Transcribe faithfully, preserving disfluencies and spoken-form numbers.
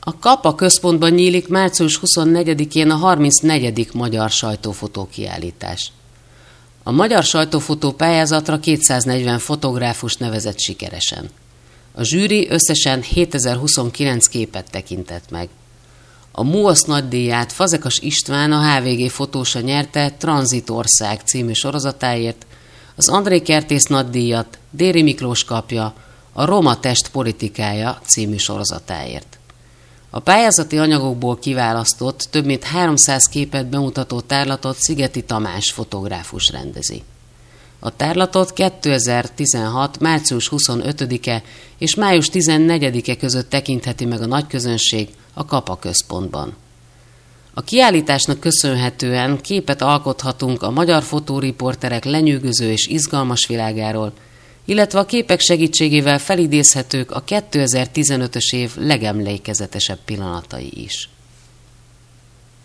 A Kapa központban nyílik március huszonnegyedikén a harmincnegyedik Magyar Sajtófotó kiállítás. A Magyar Sajtófotó pályázatra kétszáznegyven fotográfus nevezett sikeresen. A zsűri összesen hétezer-huszonkilenc képet tekintett meg. A MUOSZ nagydíját Fazekas István, a há vé gé fotósa nyerte Tranzitország című sorozatáért, az André Kertész nagydíjat Déri Miklós kapja a Roma test politikája című sorozatáért. A pályázati anyagokból kiválasztott, több mint háromszáz képet bemutató tárlatot Szigeti Tamás fotográfus rendezi. A tárlatot kétezer-tizenhat. március huszonötödike és május tizennegyedike között tekintheti meg a nagyközönség a Kapa központban. A kiállításnak köszönhetően képet alkothatunk a magyar fotóriporterek lenyűgöző és izgalmas világáról, illetve a képek segítségével felidézhetők a kétezer-tizenötös év legemlékezetesebb pillanatai is.